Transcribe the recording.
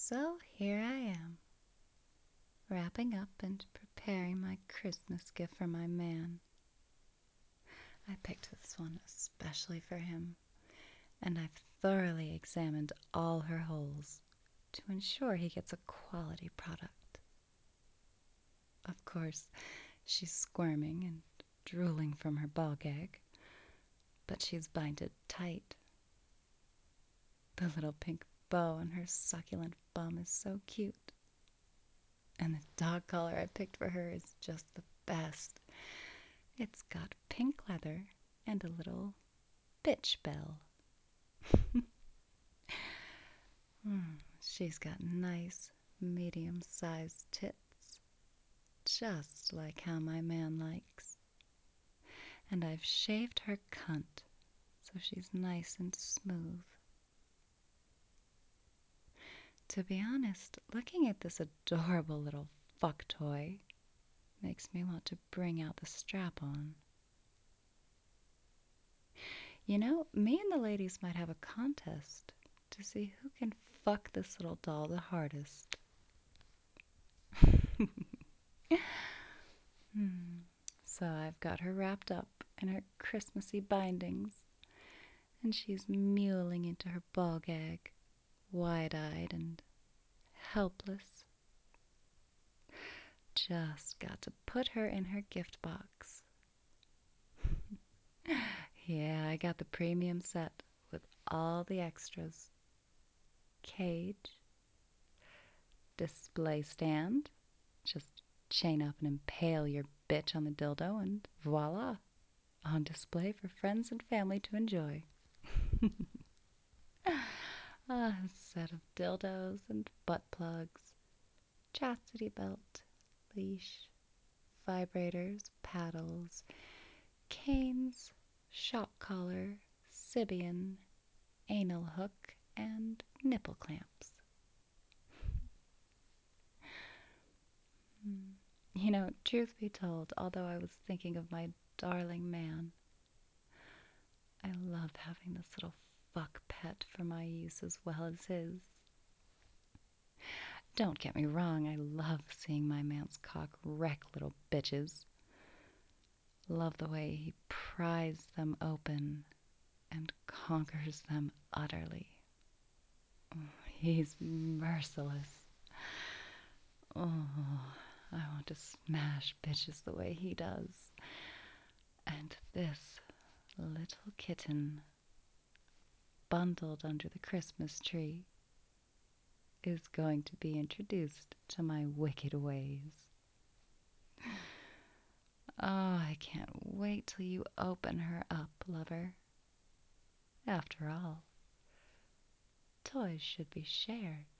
So here I am, wrapping up and preparing my Christmas gift for my man. I picked this one especially for him, and I've thoroughly examined all her holes to ensure he gets a quality product. Of course, she's squirming and drooling from her ball gag, but she's binded tight. The little pink bow on her succulent bum is so cute. And the dog collar I picked for her is just the best. It's got pink leather and a little bitch bell. She's got nice, medium-sized tits, just like how my man likes. And I've shaved her cunt so she's nice and smooth. To be honest, looking at this adorable little fuck toy makes me want to bring out the strap on. You know, me and the ladies might have a contest to see who can fuck this little doll the hardest. So I've got her wrapped up in her Christmassy bindings, and she's mewling into her ball gag, wide-eyed and helpless. Just got to put her in her gift box. Yeah, I got the premium set with all the extras. Cage, display stand, just chain up and impale your bitch on the dildo, and voila, on display for friends and family to enjoy. A set of dildos and butt plugs, chastity belt, leash, vibrators, paddles, canes, shock collar, Sybian, anal hook, and nipple clamps. You know, truth be told, although I was thinking of my darling man, I love having this little fuck pet for my use as well as his. Don't get me wrong, I love seeing my man's cock wreck little bitches. Love the way he pries them open and conquers them utterly. Oh, he's merciless. Oh, I want to smash bitches the way he does. And this little kitten, bundled under the Christmas tree, is going to be introduced to my wicked ways. Oh, I can't wait till you open her up, lover. After all, toys should be shared.